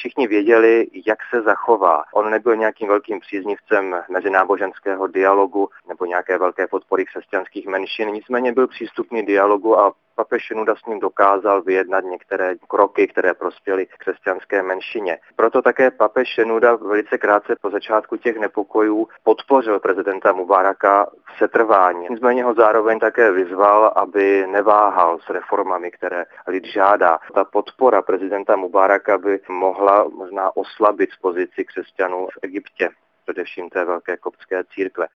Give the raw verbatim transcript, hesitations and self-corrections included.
všichni věděli, jak se zachová. On nebyl nějakým velkým příznivcem mezináboženského dialogu nebo nějaké velké podpory křesťanských menšin, nicméně byl přístupný dialogu a papež Šenouda s ním dokázal vyjednat některé kroky, které prospěly křesťanské menšině. Proto také papež Šenouda velice krátce po začátku těch nepokojů podpořil prezidenta Mubaraka v setrvání. Nicméně ho zároveň také vyzval, aby neváhal s reformami, které lid žádá. Ta podpora prezidenta Mubaraka by mohla možná oslabit pozici křesťanů v Egyptě, především té velké koptské církve.